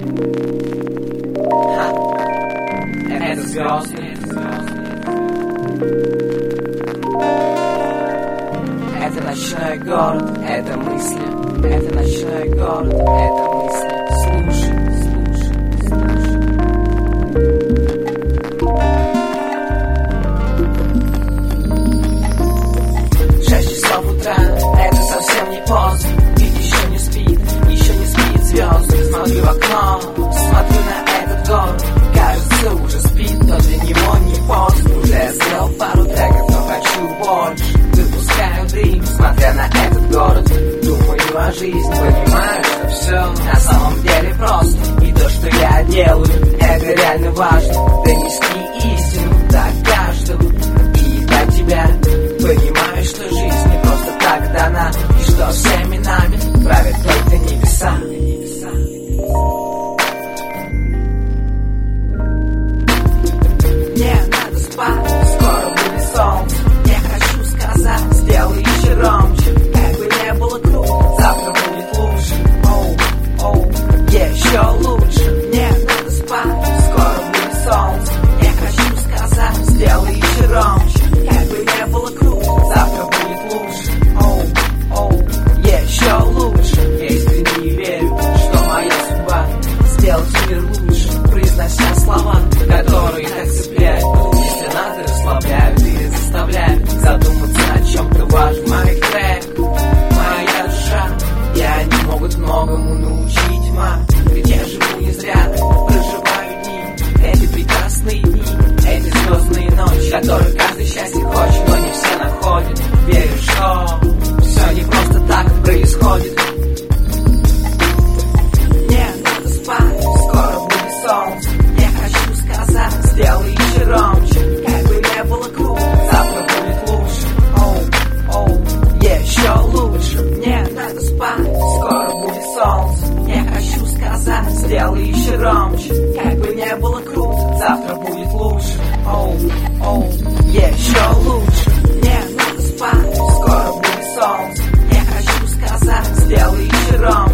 Это звезды. Это ночной город, это мысли. Это ночной город, это мысли. Слушай, слушай, слушай. 6 часов утра, это совсем не поздно. Ведь еще не спит звезды. Смотрю в окно, смотрю на этот город. Кажется, уже спит, но для него не поздно. Уже я сделал пару треков, но хочу больше. Выпускаю дым, смотря на этот город. Думаю о жизни, понимаю, что все на самом деле просто. И то, что я делаю, это реально важно. Донести истину до каждого и до тебя. Понимаю, что жизнь не просто так дана, и что всеми нами правят только небеса. Мне надо спать, скоро будет солнце. Не хочу сказать, сделай еще громче. Как бы не было круто, завтра будет лучше. Оу, еще лучше. Мне надо спать, скоро будет солнце. Не хочу сказать, сделай еще громче. Как бы не было круто, завтра будет лучше. Еще лучше. Я искренне верю, что моя судьба сделать мир лучше, произнося слова, которые так цепляют. Если надо, расслабляют или заставляют задуматься о чем-то важном. Моих трек, моя душа, и они могут многому научить, ведь я живу не зря, проживаю дни, эти прекрасные дни, эти звездные ночи, которые каждый счастье хочет, но не все находят. Верю, что все не просто так происходит. Мне надо спать, скоро будет солнце. Не хочу сказать, сделай еще громче. Как бы не было круто, завтра будет лучше. Еще лучше. Мне надо спать, скоро будет солнце. Не хочу сказать, сделай еще громче. Как бы не было круто, завтра будет лучше. Еще лучше. Мне надо спать, скоро будет солнце. Не хочу сказать, сделай еще громче.